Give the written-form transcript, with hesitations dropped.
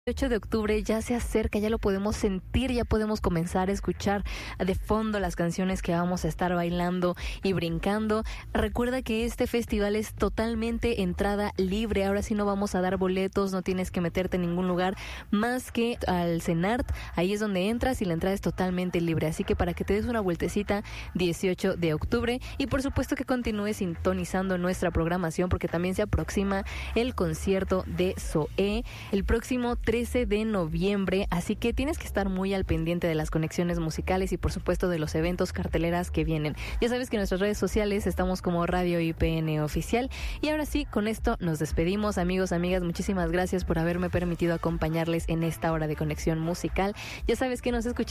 8 de octubre ya se acerca, ya lo podemos sentir, ya podemos comenzar a escuchar de fondo las canciones que vamos a estar bailando y brincando. Recuerda que este festival es totalmente entrada libre, ahora sí no vamos a dar boletos, no tienes que meterte en ningún lugar más que al CENART, ahí es donde entras y la entrada es totalmente libre, así que para que te des una vueltecita 18 de octubre y por supuesto que continúes sintonizando nuestra programación porque también se aproxima el concierto de Zoé el próximo 13 de noviembre, así que tienes que estar muy al pendiente de las conexiones musicales y por supuesto de los eventos carteleras que vienen. Ya sabes que en nuestras redes sociales estamos como Radio IPN Oficial y ahora sí, con esto nos despedimos, amigos, amigas, muchísimas gracias por haberme permitido acompañarles en esta hora de conexión musical. Ya sabes que nos escuchamos